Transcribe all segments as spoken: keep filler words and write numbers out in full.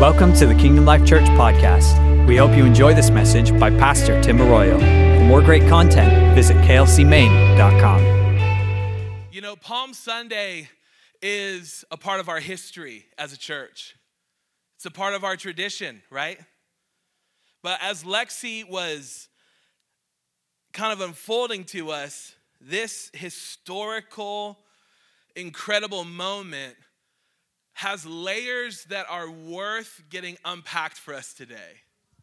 Welcome to the Kingdom Life Church podcast. We hope you enjoy this message by Pastor Tim Arroyo. For more great content, visit k l c maine dot com. You know, Palm Sunday is a part of our history as a church. It's a part of our tradition, right? But as Lexi was kind of unfolding to us, this historical, incredible moment has layers that are worth getting unpacked for us today.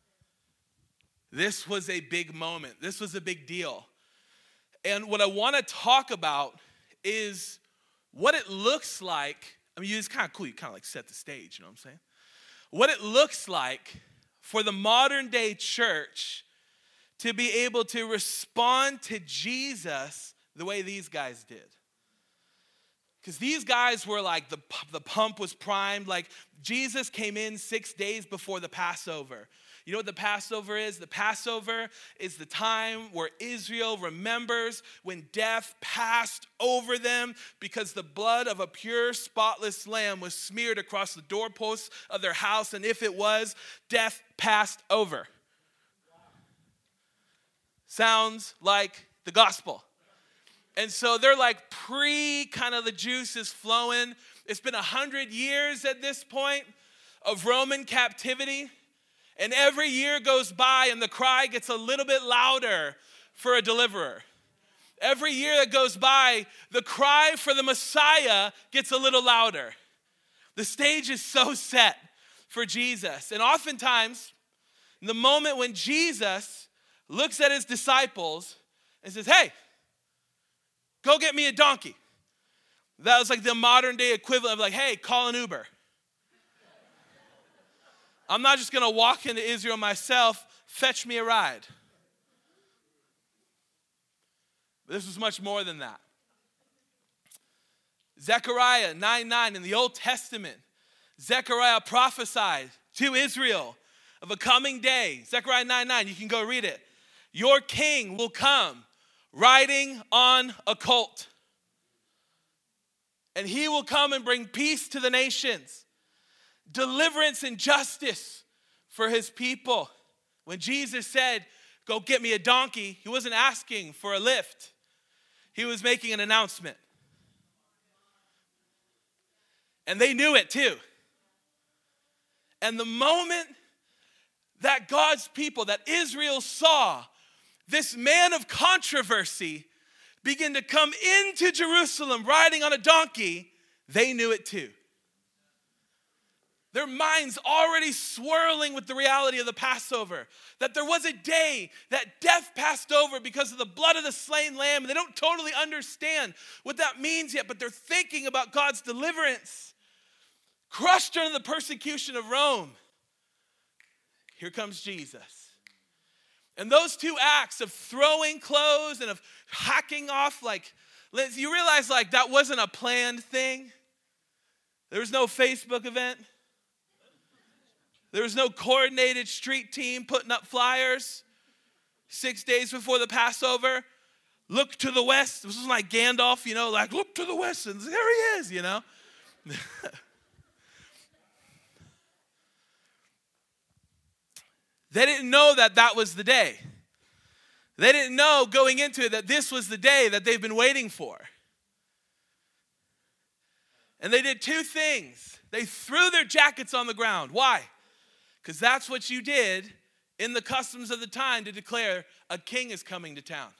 This was a big moment. This was a big deal. And what I want to talk about is what it looks like. I mean, it's kind of cool. You kind of like set the stage, you know what I'm saying? What it looks like for the modern day church to be able to respond to Jesus the way these guys did. Because these guys were like, the, the pump was primed. Like, Jesus came in six days before the Passover. You know what the Passover is? The Passover is the time where Israel remembers when death passed over them because the blood of a pure, spotless lamb was smeared across the doorposts of their house. And if it was, death passed over. Sounds like the gospel. And so they're like pre kind of the juice is flowing. It's been a hundred years at this point of Roman captivity. And every year goes by and the cry gets a little bit louder for a deliverer. Every year that goes by, the cry for the Messiah gets a little louder. The stage is so set for Jesus. And oftentimes, in the moment when Jesus looks at his disciples and says, hey, go get me a donkey. That was like the modern day equivalent of like, hey, call an Uber. I'm not just going to walk into Israel myself, fetch me a ride. But this was much more than that. Zechariah nine nine in the Old Testament, Zechariah prophesied to Israel of a coming day. Zechariah nine nine, you can go read it. Your king will come riding on a colt. And he will come and bring peace to the nations, deliverance and justice for his people. When Jesus said, go get me a donkey, he wasn't asking for a lift. He was making an announcement. And they knew it too. And the moment that God's people, that Israel saw this man of controversy begin to come into Jerusalem riding on a donkey, they knew it too. Their minds already swirling with the reality of the Passover, that there was a day that death passed over because of the blood of the slain lamb. And they don't totally understand what that means yet, but they're thinking about God's deliverance. Crushed under the persecution of Rome, here comes Jesus. And those two acts of throwing clothes and of hacking off, like, you realize like that wasn't a planned thing. There was no Facebook event. There was no coordinated street team putting up flyers six days before the Passover. Look to the west. This was like Gandalf, you know, like look to the west and there he is, you know. They didn't know that that was the day. They didn't know going into it that this was the day that they've been waiting for. And they did two things. They threw their jackets on the ground. Why? Because that's what you did in the customs of the time to declare a king is coming to town.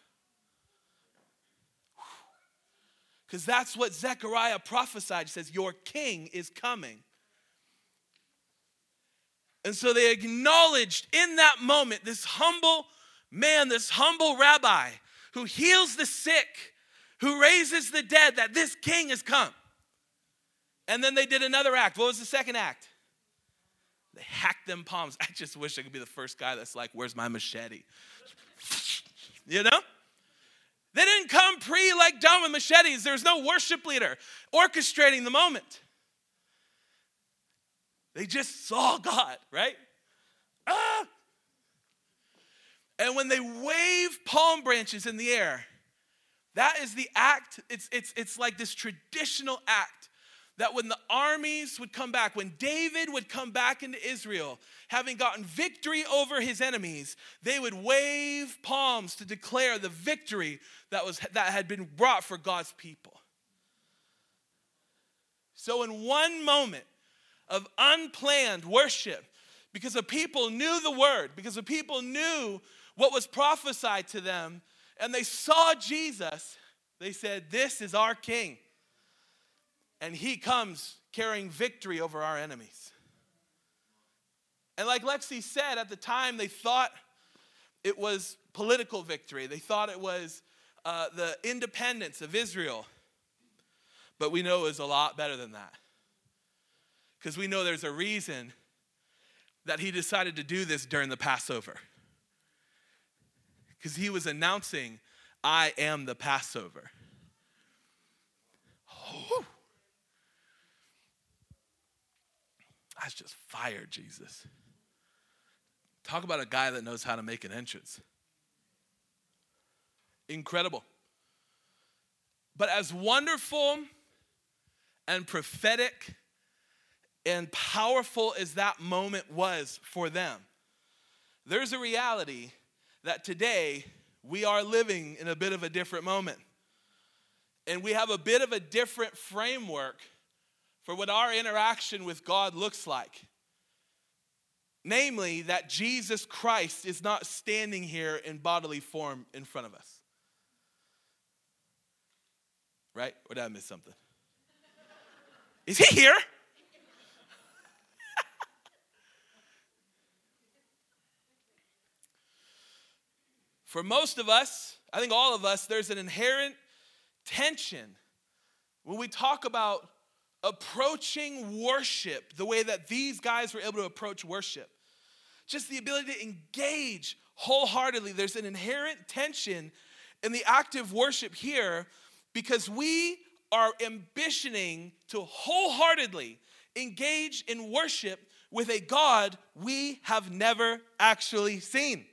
Because that's what Zechariah prophesied. He says, your king is coming. And so they acknowledged in that moment this humble man, this humble rabbi who heals the sick, who raises the dead, that this king has come. And then they did another act. What was the second act? They hacked them palms. I just wish I could be the first guy that's like, where's my machete? You know? They didn't come pre like done with machetes. There was no worship leader orchestrating the moment. They just saw God, right? Ah! And when they wave palm branches in the air, that is the act. It's, it's, it's like this traditional act that when the armies would come back, when David would come back into Israel, having gotten victory over his enemies, they would wave palms to declare the victory that was that had been brought for God's people. So in one moment of unplanned worship, because the people knew the word, because the people knew what was prophesied to them, and they saw Jesus, they said, "This is our King. And he comes carrying victory over our enemies." And like Lexi said, at the time they thought it was political victory. They thought it was uh, the independence of Israel. But we know it was a lot better than that. Because we know there's a reason that he decided to do this during the Passover. Because he was announcing, "I am the Passover." Oh. That's just fire, Jesus. Talk about a guy that knows how to make an entrance. Incredible. But as wonderful and prophetic and powerful as that moment was for them, there's a reality that today we are living in a bit of a different moment. And we have a bit of a different framework for what our interaction with God looks like. Namely, that Jesus Christ is not standing here in bodily form in front of us. Right? Or did I miss something? Is he here? For most of us, I think all of us, there's an inherent tension when we talk about approaching worship the way that these guys were able to approach worship. Just the ability to engage wholeheartedly. There's an inherent tension in the active worship here because we are ambitioning to wholeheartedly engage in worship with a God we have never actually seen.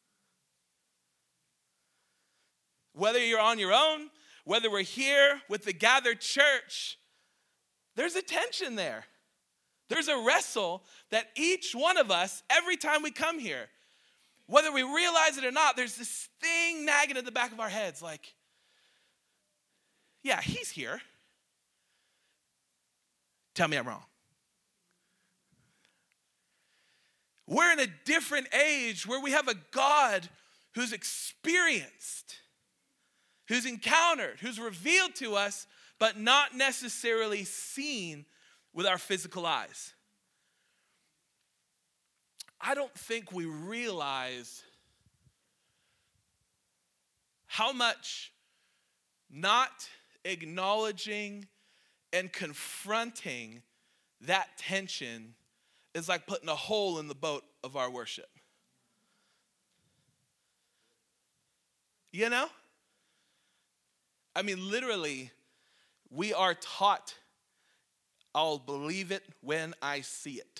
Whether you're on your own, whether we're here with the gathered church, there's a tension there. There's a wrestle that each one of us, every time we come here, whether we realize it or not, there's this thing nagging at the back of our heads like, yeah, he's here. Tell me I'm wrong. We're in a different age where we have a God who's experienced, who's encountered, who's revealed to us, but not necessarily seen with our physical eyes. I don't think we realize how much not acknowledging and confronting that tension is like putting a hole in the boat of our worship. You know? I mean, literally, we are taught, I'll believe it when I see it.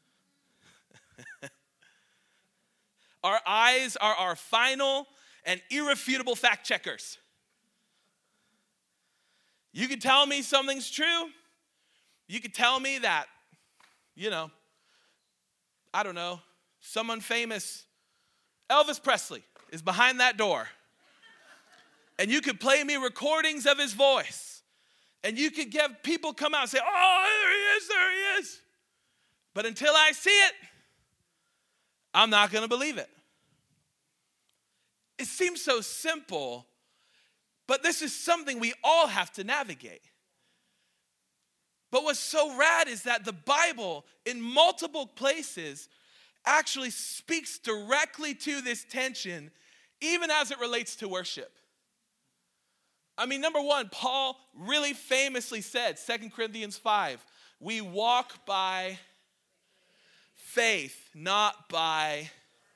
Our eyes are our final and irrefutable fact checkers. You can tell me something's true. You can tell me that, you know, I don't know, someone famous, Elvis Presley, is behind that door. And you could play me recordings of his voice. And you could have people come out and say, "Oh, there he is, there he is." But until I see it, I'm not going to believe it. It seems so simple, but this is something we all have to navigate. But what's so rad is that the Bible, in multiple places, actually speaks directly to this tension, even as it relates to worship. I mean, number one, Paul really famously said, Second Corinthians five, we walk by faith, not by,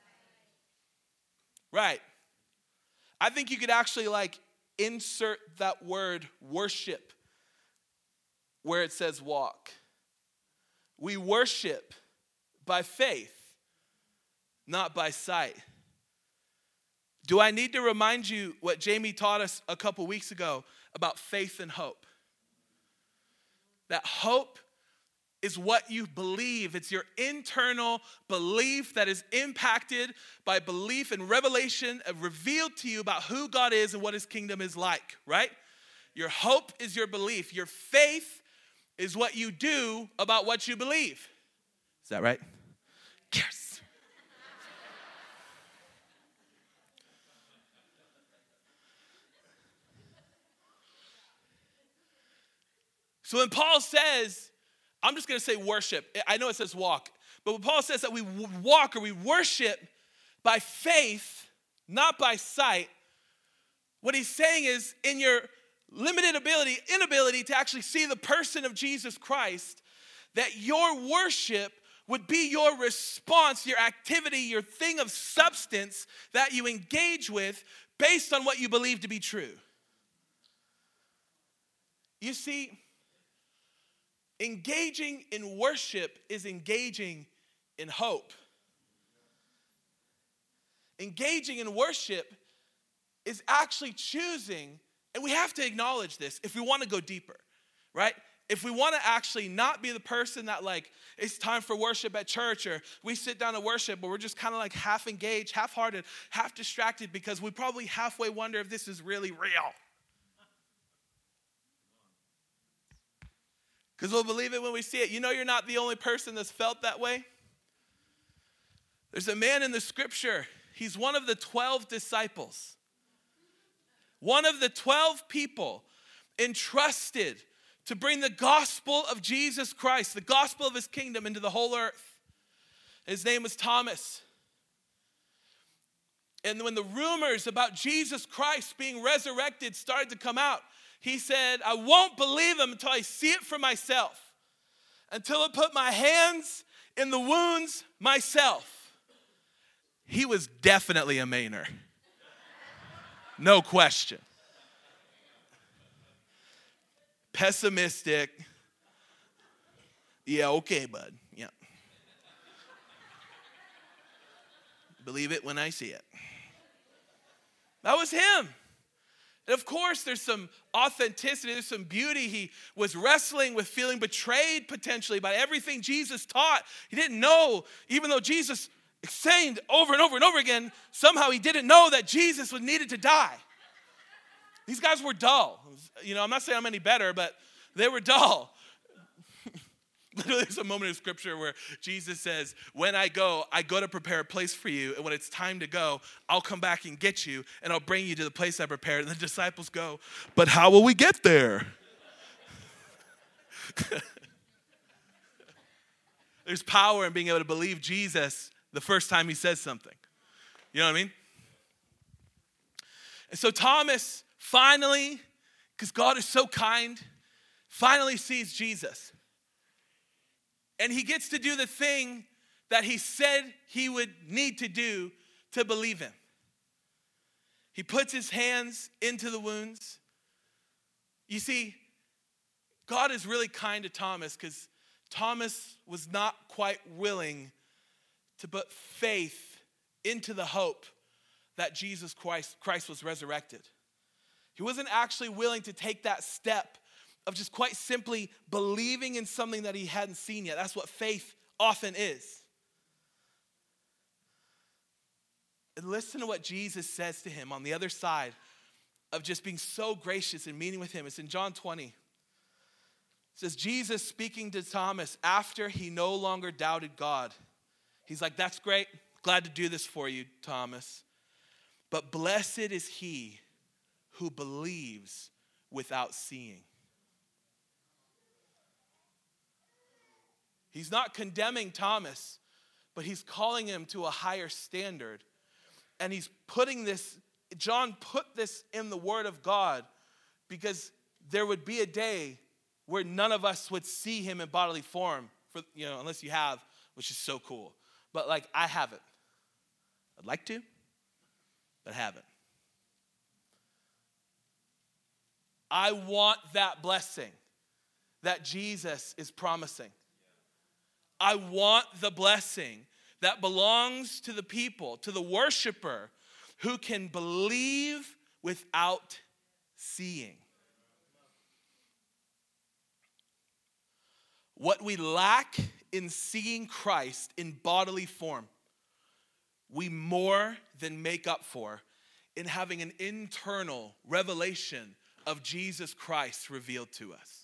right. I think you could actually like insert that word worship where it says walk. We worship by faith, not by sight. Do I need to remind you what Jamie taught us a couple weeks ago about faith and hope? that hope is what you believe. It's your internal belief that is impacted by belief and revelation revealed to you about who God is and what his kingdom is like, right? Your hope is your belief. Your faith is what you do about what you believe. Is that right? Yes. So when Paul says, I'm just going to say worship. I know it says walk. But when Paul says that we walk or we worship by faith, not by sight, what he's saying is in your limited ability, inability to actually see the person of Jesus Christ, that your worship would be your response, your activity, your thing of substance that you engage with based on what you believe to be true. You see, engaging in worship is engaging in hope. Engaging in worship is actually choosing, and we have to acknowledge this if we want to go deeper, right? If we want to actually not be the person that like, it's time for worship at church, or we sit down to worship, but we're just kind of like half engaged, half-hearted, half distracted because we probably halfway wonder if this is really real. Because we'll believe it when we see it. You know you're not the only person that's felt that way. There's a man in the scripture. He's one of the twelve disciples. One of the twelve people entrusted to bring the gospel of Jesus Christ, the gospel of his kingdom into the whole earth. His name was Thomas. And when the rumors about Jesus Christ being resurrected started to come out, he said, I won't believe him until I see it for myself, until I put my hands in the wounds myself. He was definitely a Mainer. No question. Pessimistic. Yeah, okay, bud. Yeah. Believe it when I see it. That was him. And of course, there's some authenticity, there's some beauty. He was wrestling with feeling betrayed potentially by everything Jesus taught. He didn't know, even though Jesus saying over and over and over again, somehow he didn't know that Jesus was needed to die. These guys were dull. You know, I'm not saying I'm any better, but they were dull. Literally, there's a moment in scripture where Jesus says, when I go, I go to prepare a place for you. And when it's time to go, I'll come back and get you. And I'll bring you to the place I prepared. And the disciples go, but how will we get there? There's power in being able to believe Jesus the first time he says something. You know what I mean? And so Thomas finally, because God is so kind, finally sees Jesus. And he gets to do the thing that he said he would need to do to believe him. He puts his hands into the wounds. You see, God is really kind to Thomas because Thomas was not quite willing to put faith into the hope that Jesus Christ, Christ was resurrected. He wasn't actually willing to take that step of just quite simply believing in something that he hadn't seen yet. That's what faith often is. And listen to what Jesus says to him on the other side of just being so gracious and meeting with him. It's in John twenty. It says, Jesus speaking to Thomas after he no longer doubted God. He's like, that's great. Glad to do this for you, Thomas. But blessed is he who believes without seeing. He's not condemning Thomas, but he's calling him to a higher standard. And he's putting this, John put this in the Word of God because there would be a day where none of us would see him in bodily form, for, you know, unless you have, which is so cool. But like, I haven't. I'd like to, but haven't. I want that blessing that Jesus is promising. I want the blessing that belongs to the people, to the worshiper who can believe without seeing. What we lack in seeing Christ in bodily form, we more than make up for in having an internal revelation of Jesus Christ revealed to us.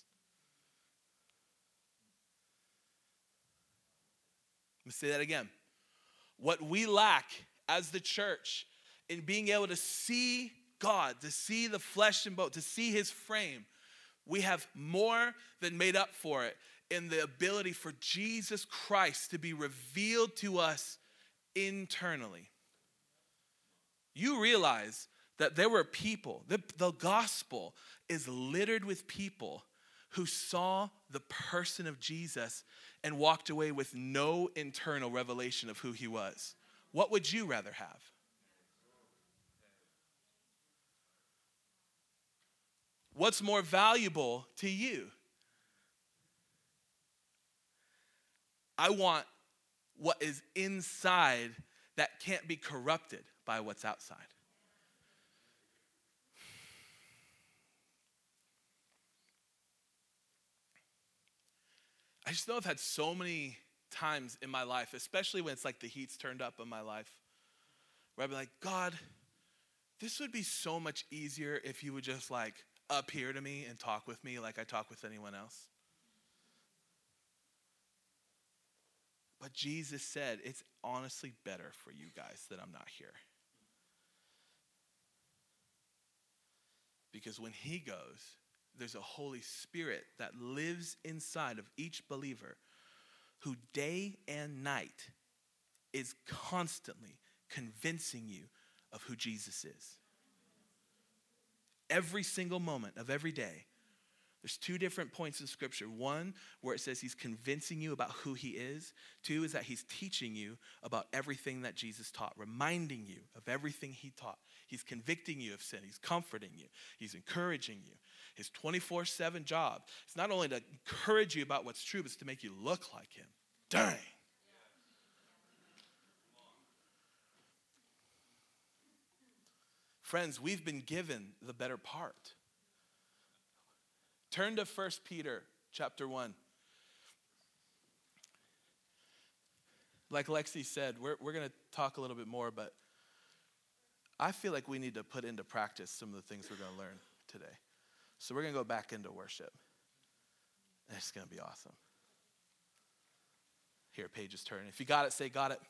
Let me say that again. What we lack as the church in being able to see God, to see the flesh and bone, to see his frame, we have more than made up for it in the ability for Jesus Christ to be revealed to us internally. You realize that there were people, the, the gospel is littered with people who saw the person of Jesus and walked away with no internal revelation of who he was. What would you rather have? What's more valuable to you? I want what is inside that can't be corrupted by what's outside. I just know I've had so many times in my life, especially when it's like the heat's turned up in my life, where I'd be like, God, this would be so much easier if you would just like appear to me and talk with me like I talk with anyone else. But Jesus said, it's honestly better for you guys that I'm not here. Because when he goes, there's a Holy Spirit that lives inside of each believer who day and night is constantly convincing you of who Jesus is. Every single moment of every day. There's two different points in Scripture. One, where it says he's convincing you about who he is. Two, is that he's teaching you about everything that Jesus taught, reminding you of everything he taught. He's convicting you of sin. He's comforting you. He's encouraging you. His twenty-four seven job is not only to encourage you about what's true, but it's to make you look like him. Dang. Friends, we've been given the better part. Turn to First Peter chapter one. Like Lexi said, we're, we're going to talk a little bit more, but I feel like we need to put into practice some of the things we're going to learn today. So we're going to go back into worship. And it's going to be awesome. Here, pages turn. If you got it, say got it.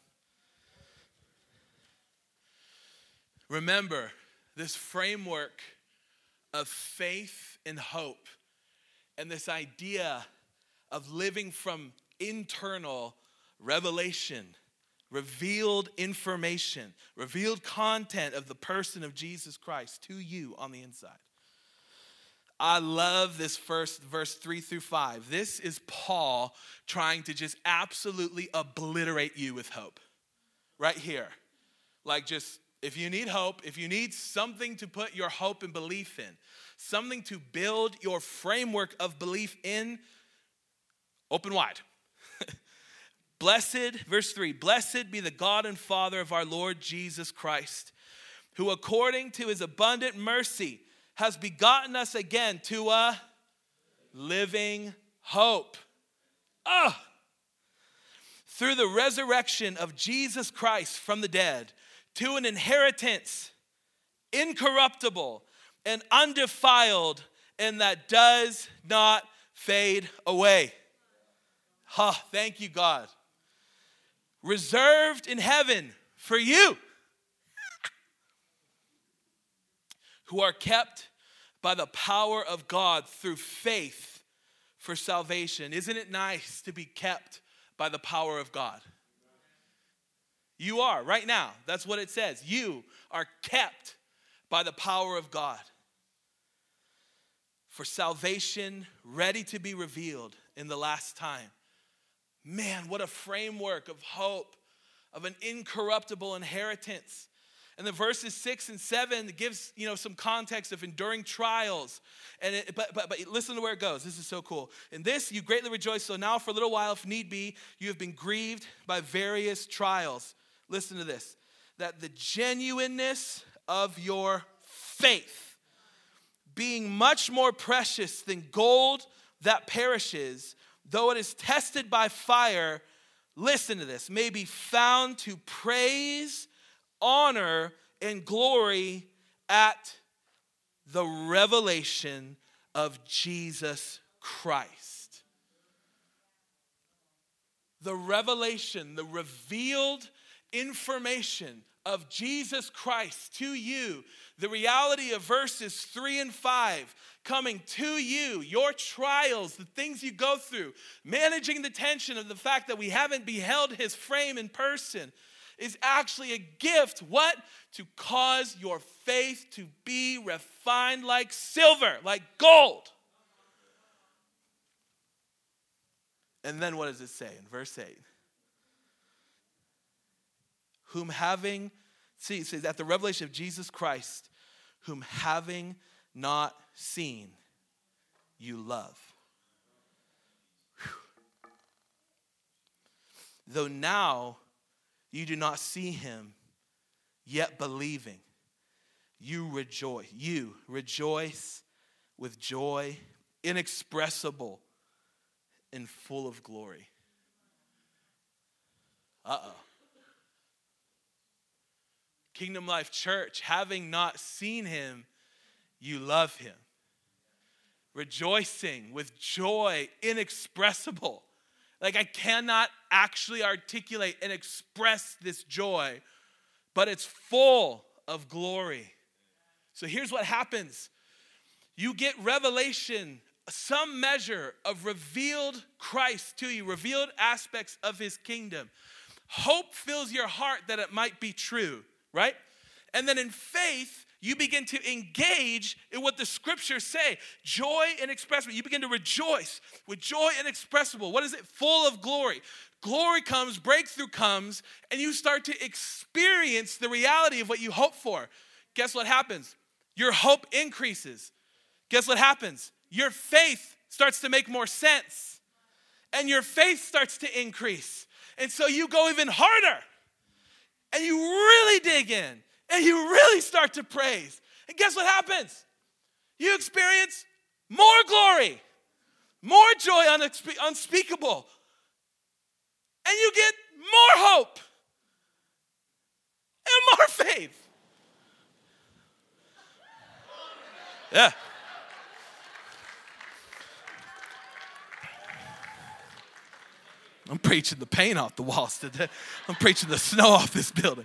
Remember, this framework of faith and hope and this idea of living from internal revelation, revealed information, revealed content of the person of Jesus Christ to you on the inside. I love this first verse three through five. This is Paul trying to just absolutely obliterate you with hope. Right here. Like just, if you need hope, if you need something to put your hope and belief in, something to build your framework of belief in, open wide. Blessed, verse three, blessed be the God and Father of our Lord Jesus Christ, who according to his abundant mercy has begotten us again to a living hope. Ah! Through the resurrection of Jesus Christ from the dead, to an inheritance incorruptible and undefiled, and that does not fade away. Ha, oh, thank you, God. Reserved in heaven for you, who are kept by the power of God through faith for salvation. Isn't it nice to be kept by the power of God? You are, right now. That's what it says. You are kept by the power of God for salvation ready to be revealed in the last time. Man, what a framework of hope, of an incorruptible inheritance. And the verses six and seven gives, you know, some context of enduring trials. And it, but, but but listen to where it goes. This is so cool. In this you greatly rejoice. So now for a little while, if need be, you have been grieved by various trials. Listen to this. That the genuineness of your faith, being much more precious than gold that perishes, though it is tested by fire, listen to this, may be found to praise, honor, and glory at the revelation of Jesus Christ. The revelation, the revealed information of Jesus Christ to you, the reality of verses three and five coming to you, your trials, the things you go through, managing the tension of the fact that we haven't beheld his frame in person, is actually a gift. What? To cause your faith to be refined like silver, like gold. And then what does it say in verse eight? Whom having, see, it says, at the revelation of Jesus Christ, whom having not seen, you love. Whew. Though now you do not see him, yet believing, you rejoice. You rejoice with joy inexpressible and full of glory. Uh-oh. Kingdom Life Church, having not seen him, you love him. Rejoicing with joy inexpressible. Like I cannot actually articulate and express this joy, but it's full of glory. So here's what happens. You get revelation, some measure of revealed Christ to you, revealed aspects of his kingdom. Hope fills your heart that it might be true. Right? And then in faith, you begin to engage in what the scriptures say. Joy inexpressible. You begin to rejoice with joy inexpressible. What is it? Full of glory. Glory comes, breakthrough comes, and you start to experience the reality of what you hope for. Guess what happens? Your hope increases. Guess what happens? Your faith starts to make more sense. And your faith starts to increase. And so you go even harder. And you really dig in. And you really start to praise. And guess what happens? You experience more glory. More joy unspe- unspeakable. And you get more hope. And more faith. Yeah. I'm preaching the paint off the walls today. I'm preaching the snow off this building.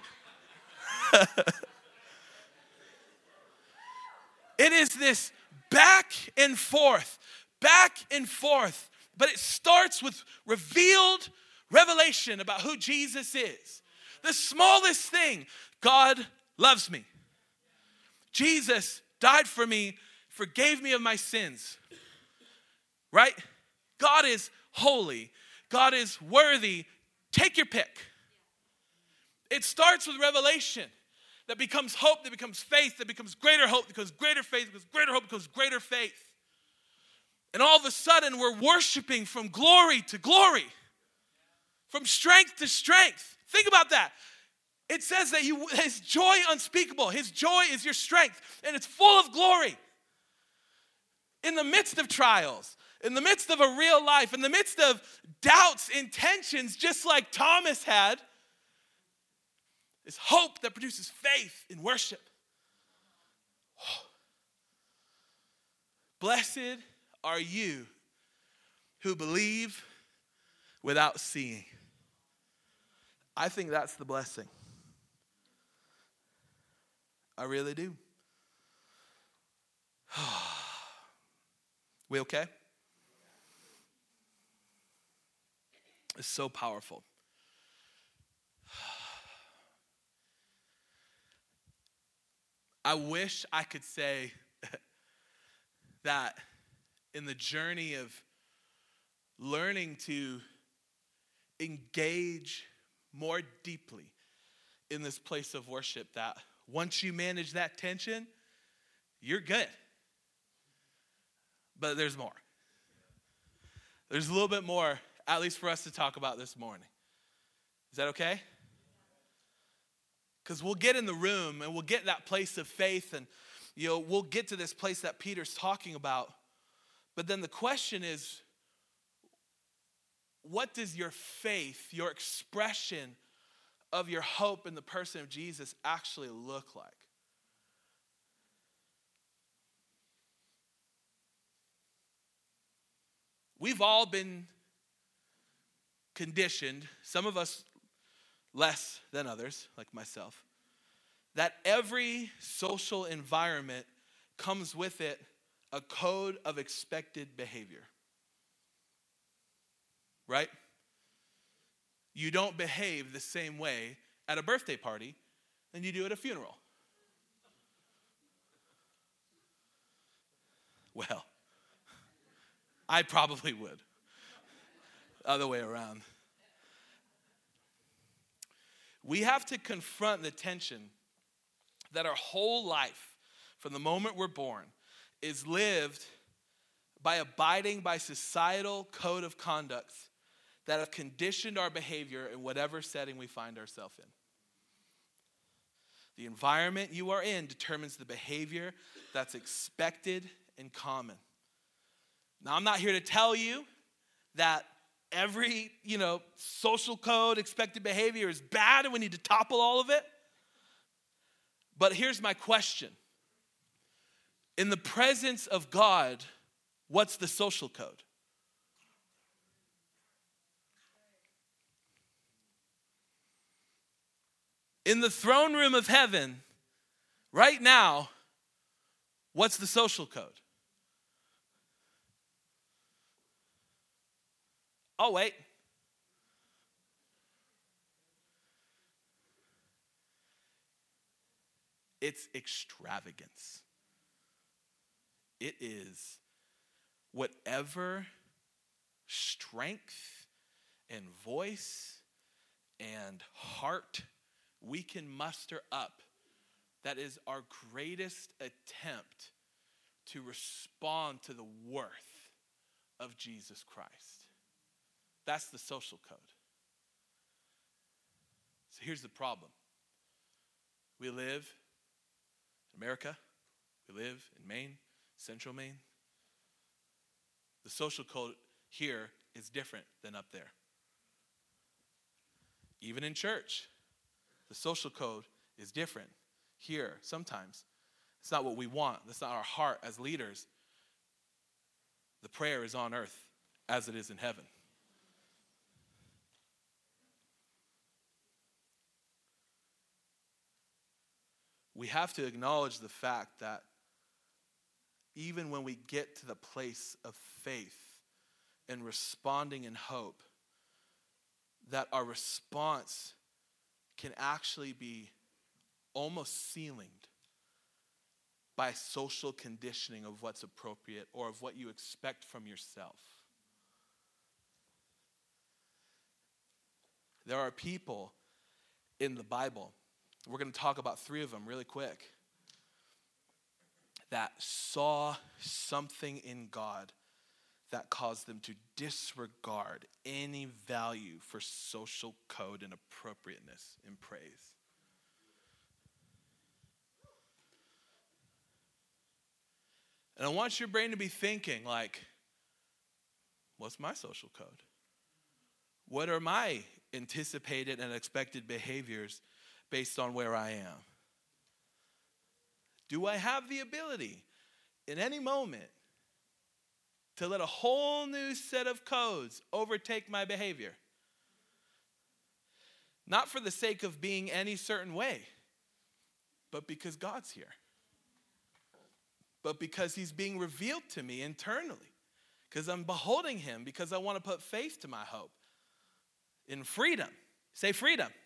It is this back and forth, back and forth. But it starts with revealed revelation about who Jesus is. The smallest thing, God loves me. Jesus died for me, forgave me of my sins. Right? God is holy. God is worthy. Take your pick. It starts with revelation that becomes hope, that becomes faith, that becomes greater hope, that becomes greater faith, becomes greater hope, becomes greater faith. And all of a sudden, we're worshiping from glory to glory, from strength to strength. Think about that. It says that you, his joy unspeakable, his joy is your strength, and it's full of glory. In the midst of trials, in the midst of a real life, in the midst of doubts, intentions, just like Thomas had, is hope that produces faith in worship. Blessed are you who believe without seeing. I think that's the blessing. I really do. We okay? It's so powerful. I wish I could say that in the journey of learning to engage more deeply in this place of worship, that once you manage that tension, you're good. But there's more. There's a little bit more, at least for us to talk about this morning. Is that okay? Because we'll get in the room and we'll get that place of faith, and you know, we'll get to this place that Peter's talking about. But then the question is, what does your faith, your expression of your hope in the person of Jesus actually look like? We've all been conditioned, some of us less than others, like myself, that every social environment comes with it a code of expected behavior. Right? You don't behave the same way at a birthday party than you do at a funeral. Well, I probably would. Other way around. We have to confront the tension that our whole life, from the moment we're born, is lived by abiding by societal code of conduct that have conditioned our behavior in whatever setting we find ourselves in. The environment you are in determines the behavior that's expected and common. Now, I'm not here to tell you that every, you know, social code, expected behavior is bad and we need to topple all of it. But here's my question. In the presence of God, what's the social code? In the throne room of heaven, right now, what's the social code? Oh, wait. It's extravagance. It is whatever strength and voice and heart we can muster up that is our greatest attempt to respond to the worth of Jesus Christ. That's the social code. So here's the problem. We live in America. We live in Maine, Central Maine. The social code here is different than up there. Even in church, the social code is different here sometimes. It's not what we want. That's not our heart as leaders. The prayer is on earth as it is in heaven. We have to acknowledge the fact that even when we get to the place of faith and responding in hope, that our response can actually be almost ceilinged by social conditioning of what's appropriate or of what you expect from yourself. There are people in the Bible, we're going to talk about three of them really quick, that saw something in God that caused them to disregard any value for social code and appropriateness in praise. And I want your brain to be thinking like, what's my social code? What are my anticipated and expected behaviors based on where I am? Do I have the ability in any moment to let a whole new set of codes overtake my behavior? Not for the sake of being any certain way, but because God's here. But because he's being revealed to me internally. Because I'm beholding him, because I want to put faith to my hope. In freedom. Say freedom. Freedom.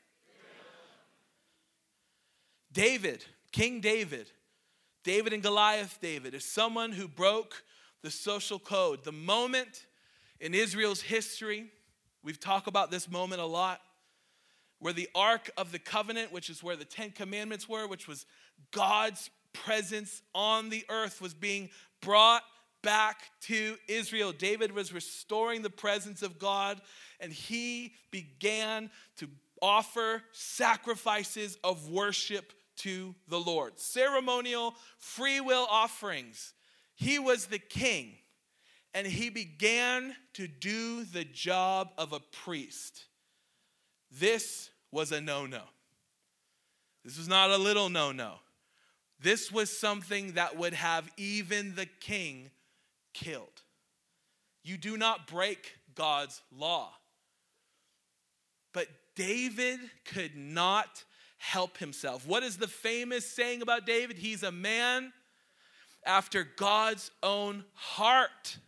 David, King David, David and Goliath David is someone who broke the social code. The moment in Israel's history, we've talked about this moment a lot, where the Ark of the Covenant, which is where the Ten Commandments were, which was God's presence on the earth, was being brought back to Israel. David was restoring the presence of God, and he began to offer sacrifices of worship to the Lord. Ceremonial free will offerings. He was the king. and he began to do the job of a priest. This was a no-no. This was not a little no-no. This was something that would have even the king killed. You do not break God's law. But David could not help himself. What is the famous saying about David? He's a man after God's own heart.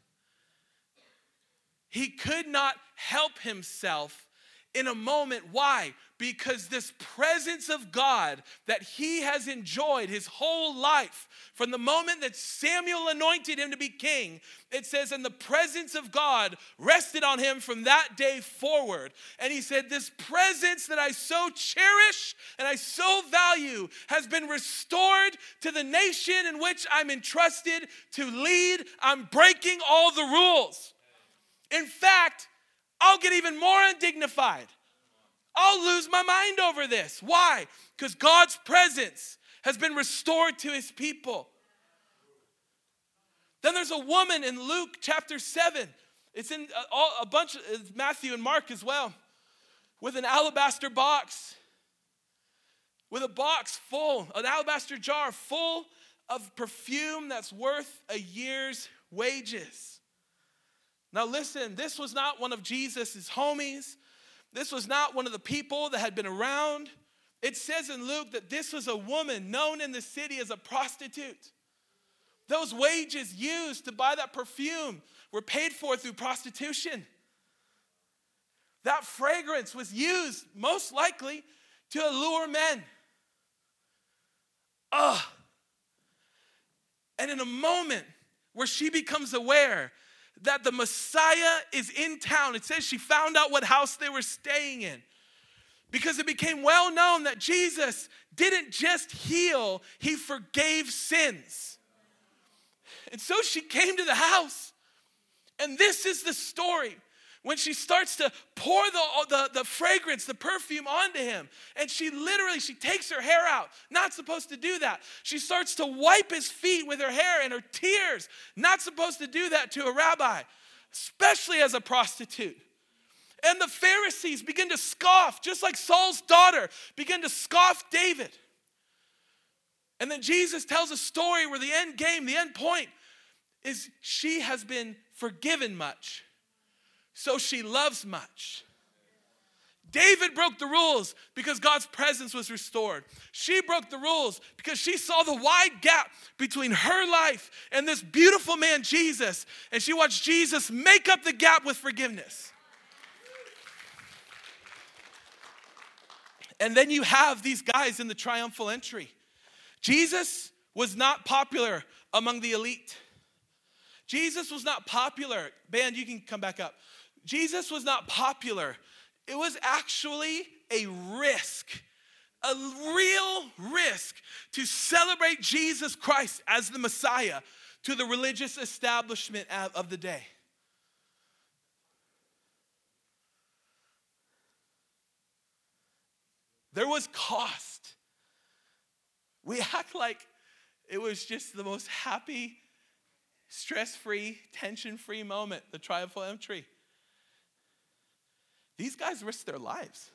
He could not help himself in a moment. Why? Because this presence of God that he has enjoyed his whole life, from the moment that Samuel anointed him to be king, it says, and the presence of God rested on him from that day forward. And he said, this presence that I so cherish and I so value has been restored to the nation in which I'm entrusted to lead. I'm breaking all the rules. In fact, I'll get even more undignified. I'll lose my mind over this. Why? Because God's presence has been restored to his people. Then there's a woman in Luke chapter seven. It's in a, a bunch of Matthew and Mark as well. With an alabaster box. With a box full, an alabaster jar full of perfume that's worth a year's wages. Now listen, this was not one of Jesus' homies. This was not one of the people that had been around. It says in Luke that this was a woman known in the city as a prostitute. Those wages used to buy that perfume were paid for through prostitution. That fragrance was used most likely to allure men. Ugh. And in a moment where she becomes aware that the Messiah is in town. It says she found out what house they were staying in. Because it became well known that Jesus didn't just heal, he forgave sins. And so she came to the house. And this is the story. When she starts to pour the, the, the fragrance, the perfume onto him. And she literally, she takes her hair out. Not supposed to do that. She starts to wipe his feet with her hair and her tears. Not supposed to do that to a rabbi. Especially as a prostitute. And the Pharisees begin to scoff, just like Saul's daughter began to scoff David. And then Jesus tells a story where the end game, the end point, is she has been forgiven much. So she loves much. David broke the rules because God's presence was restored. She broke the rules because she saw the wide gap between her life and this beautiful man, Jesus. And she watched Jesus make up the gap with forgiveness. And then you have these guys in the triumphal entry. Jesus was not popular among the elite. Jesus was not popular. Band, you can come back up. Jesus was not popular. It was actually a risk, a real risk to celebrate Jesus Christ as the Messiah to the religious establishment of the day. There was cost. We act like it was just the most happy, stress-free, tension-free moment, the triumphal entry. These guys risked their lives.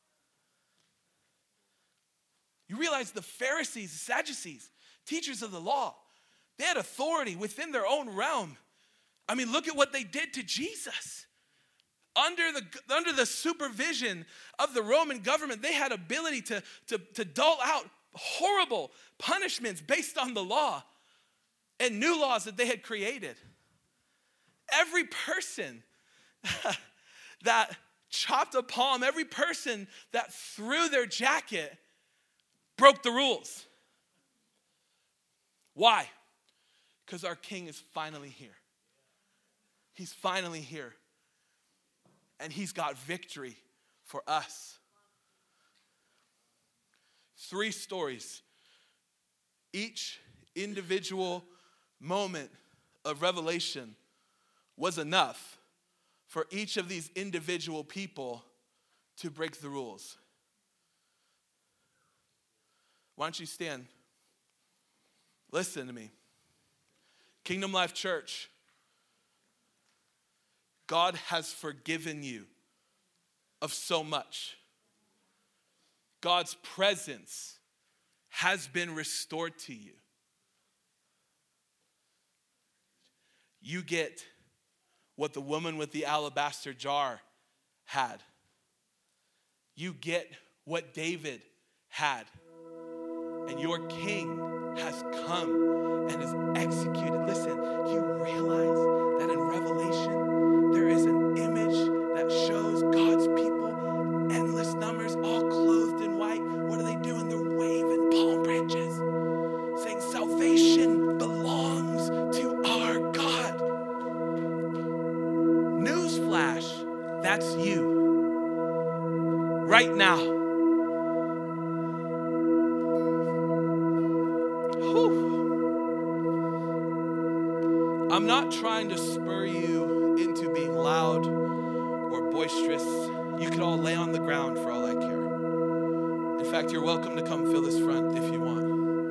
You realize the Pharisees, the Sadducees, teachers of the law, they had authority within their own realm. I mean, look at what they did to Jesus. Under the, under the supervision of the Roman government, they had ability to, to, to dole out horrible punishments based on the law and new laws that they had created. Every person that chopped a palm, every person that threw their jacket broke the rules. Why? Because our king is finally here. He's finally here. And he's got victory for us. Three stories. Each individual moment of revelation was enough for each of these individual people to break the rules. Why don't you stand? Listen to me. Kingdom Life Church, God has forgiven you of so much. God's presence has been restored to you. You get what the woman with the alabaster jar had. You get what David had. And your king has come and is executed. Listen, you realize that in Revelation, there is an image that shows God's people, endless numbers, all clothed in white. What are they doing? They're waving palm branches, saying salvation belongs to our God. Newsflash, that's you. Right now. Whew. I'm not trying to spur you into being loud or boisterous. You could all lay on the ground for all I care. In fact, you're welcome to come fill this front if you want.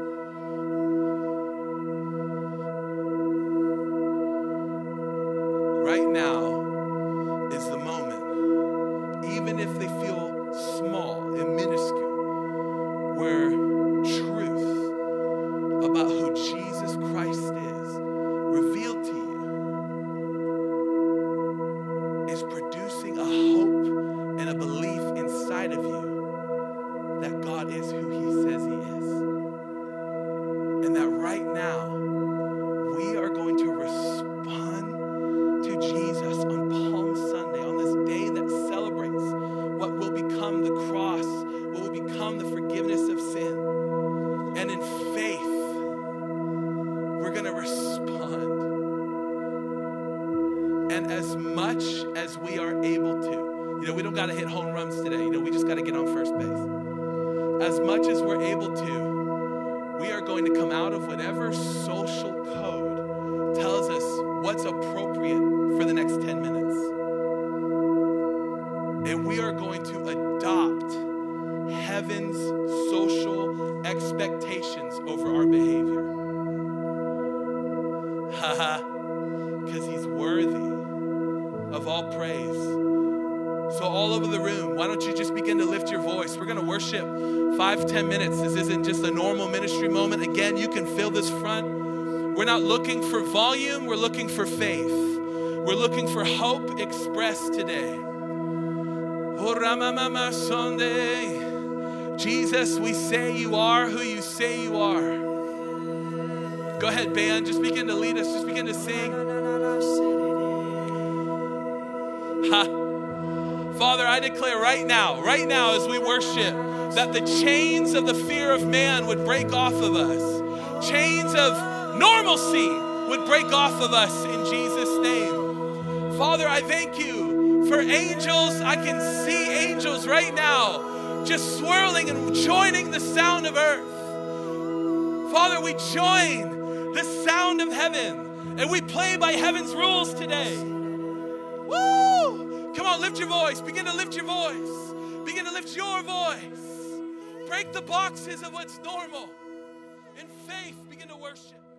Right now is the moment, even if they feel small and minuscule, where truth about who Jesus Christ is revealed to you is producing a hope and a belief inside of you that God is who he says he is. And that right now we are going to respond to Jesus on Palm Sunday, on this day that celebrates what will become the cross, what will become the forgiveness of sin. And in faith, we're going to respond. And as much as we are able to, you know, we don't got to hit home runs today. You know, we just got to get on first base. As much as we're able to, we are going to come out of whatever social code tells us what's appropriate for the next ten minutes. And we are going to adopt heaven's social expectations over our behavior. Haha, because he's worthy of all praise. So all over the room, why don't you just begin to lift your voice? We're going to worship five, ten minutes. This isn't just a normal ministry moment. Again, you can fill this front. We're not looking for volume. We're looking for faith. We're looking for hope expressed today. Jesus, we say you are who you say you are. Go ahead, band. Just begin to lead us. Just begin to sing. Ha. Father, I declare right now, right now as we worship, that the chains of the fear of man would break off of us. Chains of normalcy would break off of us in Jesus' name. Father, I thank you for angels. I can see angels right now just swirling and joining the sound of earth. Father, we join the sound of heaven and we play by heaven's rules today. Woo! Come on, lift your voice. Begin to lift your voice. Begin to lift your voice. Break the boxes of what's normal. In faith, begin to worship.